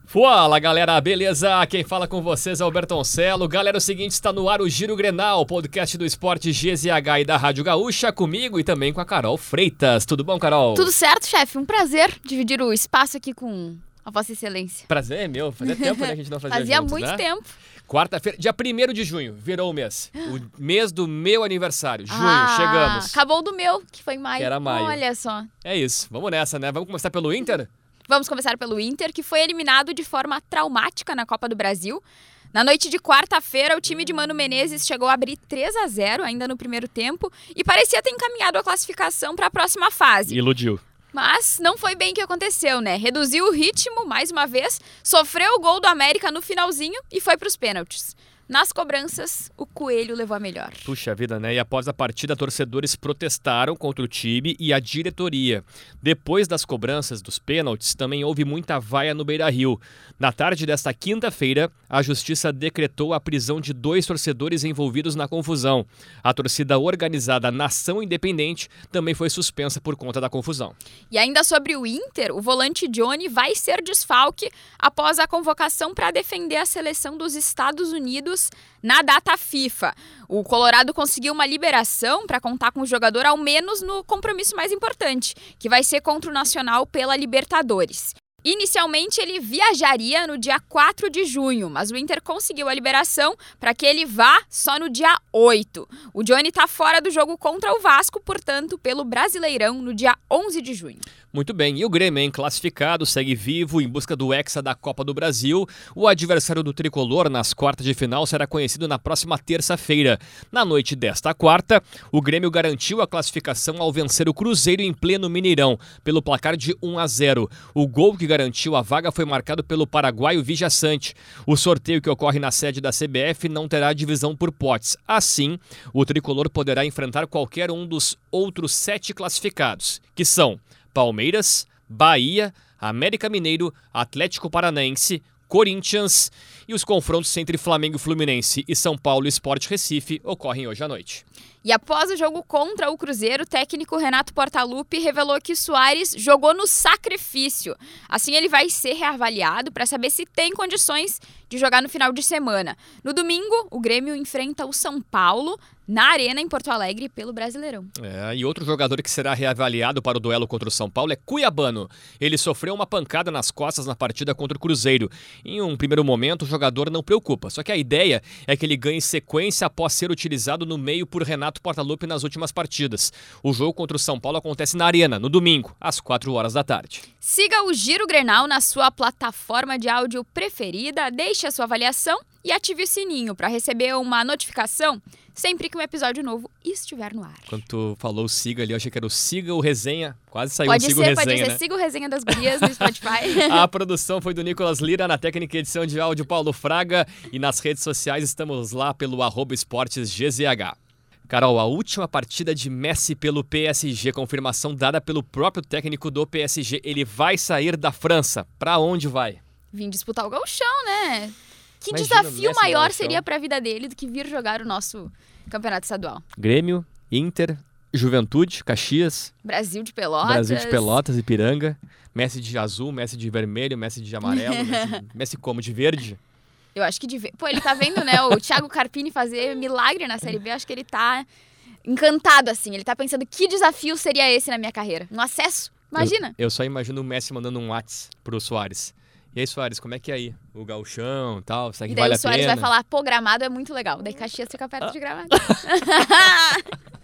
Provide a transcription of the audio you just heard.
Fala, galera, beleza? Quem fala com vocês é o Bertoncelo. Galera, é o seguinte, está no ar o Giro Grenal, podcast do Esporte GZH e da Rádio Gaúcha, comigo e também com a Carol Freitas. Tudo bom, Carol? Tudo certo, chefe. Um prazer dividir o espaço aqui com a Vossa Excelência. Prazer é meu, fazia tempo né, que a gente não fazia Fazia juntos, muito né? tempo. Quarta-feira, dia 1º de junho, virou o mês. O mês do meu aniversário, junho, chegamos. Acabou do meu, que foi em maio. Era maio. Olha só. É isso, vamos nessa, né? Vamos começar pelo Inter? Vamos começar pelo Inter, que foi eliminado de forma traumática na Copa do Brasil. Na noite de quarta-feira, o time de Mano Menezes chegou a abrir 3-0 ainda no primeiro tempo e parecia ter encaminhado a classificação para a próxima fase. Iludiu. Mas não foi bem o que aconteceu, né? Reduziu o ritmo mais uma vez, sofreu o gol do América no finalzinho e foi para os pênaltis. Nas cobranças, o Coelho levou a melhor. Puxa vida, né? E após a partida, torcedores protestaram contra o time e a diretoria. Depois das cobranças dos pênaltis, também houve muita vaia no Beira-Rio. Na tarde desta quinta-feira, a justiça decretou a prisão de 2 torcedores envolvidos na confusão. A torcida organizada Nação Independente também foi suspensa por conta da confusão. E ainda sobre o Inter, o volante Johnny vai ser desfalque após a convocação para defender a seleção dos Estados Unidos na data FIFA. O Colorado conseguiu uma liberação para contar com o jogador ao menos no compromisso mais importante, que vai ser contra o Nacional pela Libertadores. Inicialmente, ele viajaria no dia 4 de junho, mas o Inter conseguiu a liberação para que ele vá só no dia 8. O Johnny está fora do jogo contra o Vasco, portanto, pelo Brasileirão, no dia 11 de junho. Muito bem, e o Grêmio, hein, classificado, segue vivo em busca do Hexa da Copa do Brasil. O adversário do Tricolor nas quartas de final será conhecido na próxima terça-feira. Na noite desta quarta, o Grêmio garantiu a classificação ao vencer o Cruzeiro em pleno Mineirão, pelo placar de 1-0. O gol que garantiu a vaga foi marcado pelo paraguaio Vija Sante. O sorteio que ocorre na sede da CBF não terá divisão por potes. Assim, o Tricolor poderá enfrentar qualquer um dos outros 7 classificados, que são Palmeiras, Bahia, América Mineiro, Atlético Paranaense, Corinthians, e os confrontos entre Flamengo e Fluminense e São Paulo e Sport Recife ocorrem hoje à noite. E após o jogo contra o Cruzeiro, o técnico Renato Portaluppi revelou que Soares jogou no sacrifício. Assim, ele vai ser reavaliado para saber se tem condições de jogar no final de semana. No domingo, o Grêmio enfrenta o São Paulo na Arena, em Porto Alegre, pelo Brasileirão. E outro jogador que será reavaliado para o duelo contra o São Paulo é Cuiabano. Ele sofreu uma pancada nas costas na partida contra o Cruzeiro. Em um primeiro momento, o jogador não preocupa, só que a ideia é que ele ganhe sequência após ser utilizado no meio por Renato Portaluppi nas últimas partidas. O jogo contra o São Paulo acontece na Arena, no domingo, às 4 horas da tarde. Siga o Giro Grenal na sua plataforma de áudio preferida, deixe a sua avaliação e ative o sininho para receber uma notificação sempre que um episódio novo estiver no ar. Quando tu falou siga ali, eu achei que era o Siga o Resenha. Quase saiu Pode o Siga ser, o Resenha, pode ser. né? Siga o Resenha das Gurias no Spotify. A produção foi do Nicolas Lira, na técnica e edição de áudio Paulo Fraga. E nas redes sociais estamos lá pelo @esportesgzh. Carol, a última partida de Messi pelo PSG, confirmação dada pelo próprio técnico do PSG. Ele vai sair da França. Pra onde vai? Vim disputar o gauchão, né? Que Imagina, desafio Messi maior gauchão. seria pra vida dele do que vir jogar o nosso campeonato estadual. Grêmio, Inter, Juventude, Caxias, Brasil de Pelotas. Brasil de Pelotas, Ipiranga, Messi de azul, Messi de vermelho, Messi de amarelo, Messi como de verde. Eu acho que Pô, ele tá vendo, né, o Thiago Carpini fazer milagre na Série B. Acho que ele tá encantado, assim. Ele tá pensando, que desafio seria esse na minha carreira? Um acesso? Imagina. Eu só imagino o Messi mandando um WhatsApp pro Soares. E aí, Soares, como é que é aí? O gauchão e tal, será que E daí vale o a Soares pena? vai falar, pô, Gramado é muito legal. Daí Caxias fica perto de Gramado.